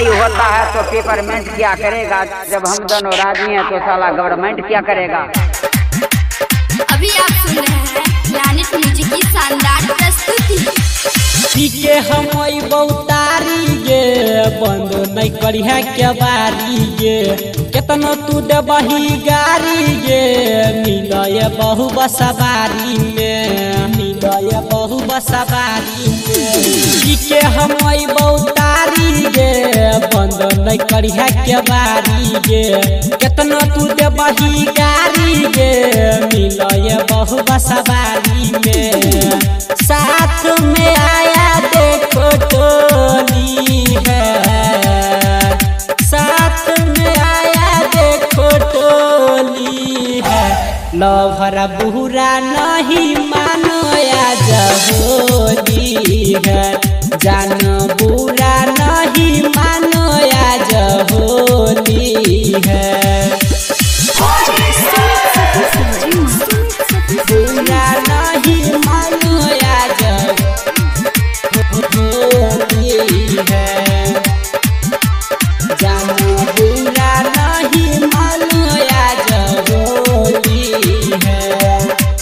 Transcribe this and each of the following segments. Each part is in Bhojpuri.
ही होता है तो पेपरमेंट क्या करेगा। जब हम दोनों राजी हैं तो साला गवर्नमेंट क्या करेगा। अभी आप सुन रहे हैं प्लैनेट म्यूजिक की शानदार प्रस्तुति। के हम बहुतारी गे बंद नहीं करी है के बारी गे केतनो तू देबही गारी गे मिलय बहु बसवारी में मिलय बहु बसवारी में के हम बहुतारी गे बंद नहीं करी है के बारी गे केतनो तू देबही गारी गे मिलय बहु बसवारी में साथ में आया देखो टोली है साथ में आया देखो टोली है लवहर बुरा नहीं मानो आज होली है जान बुरा नहीं मानो आज होली है बुरा नहीं मानो आज होली है जान बुरा नहीं मानो आज होली है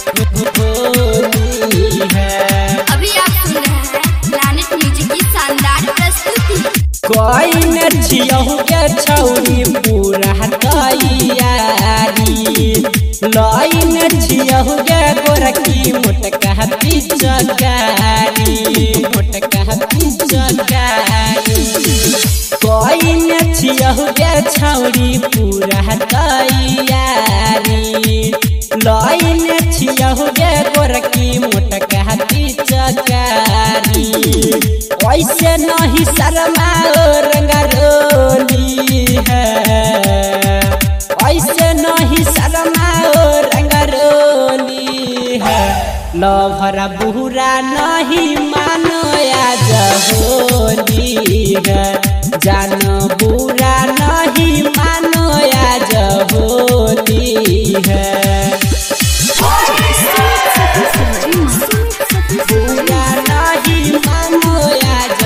होली है। अभी आप सुन रहे हैं प्लैनेट म्यूजिक की शानदार प्रस्तुति। कोई न छियहु के छौरी पूरा तैयारी लाइन छियहु के गोरकी मोटका पिचकारी मोटका पिचकारी कोई न छियहु के छौरी पूरा तैयारी लाइन छियहु के गोरकी मोटका पिचकारी ऐसे नहीं शर्माओ रंगरोली है ऐसे नहीं शर्माओ रंगरोली है लवहर बुरा नहीं मानो आज होली है जान बुरा नहीं मानो आज होली है बुरा नहीं मानो आज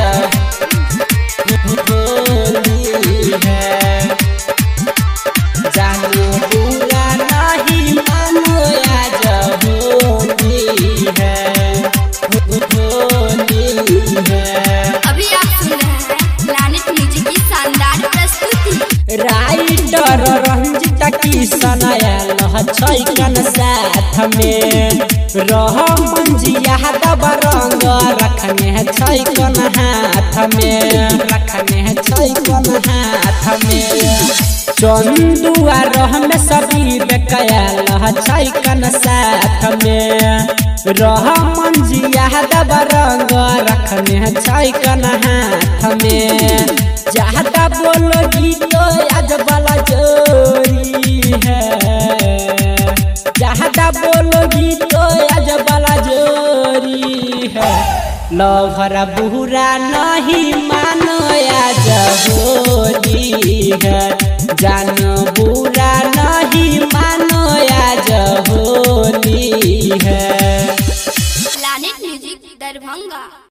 होली है जान बुरा नहीं मानो आज होली है होली है। अभी आप सुन रहे हैं प्लैनेट म्यूजिक की शानदार प्रस्तुति। राइटर रंजित किशन आयल छैकन साथ में रह मंजिया दब रंग रखने छैकन हाथ में रखने छैकन हाथ में चंदुआ रह में सभी बेकयल छैकन साथ में रह मंजिया दब रंग रखने छैकन हाथ में ज्यादा बोलोगी तो आज वाला जोरी है ज्यादा बोलोगी तो आज वाला जोरी है लवहर बुरा नहीं मानो आज होली है जान बुरा नहीं मानो आज होली है। Planet music Darbhanga.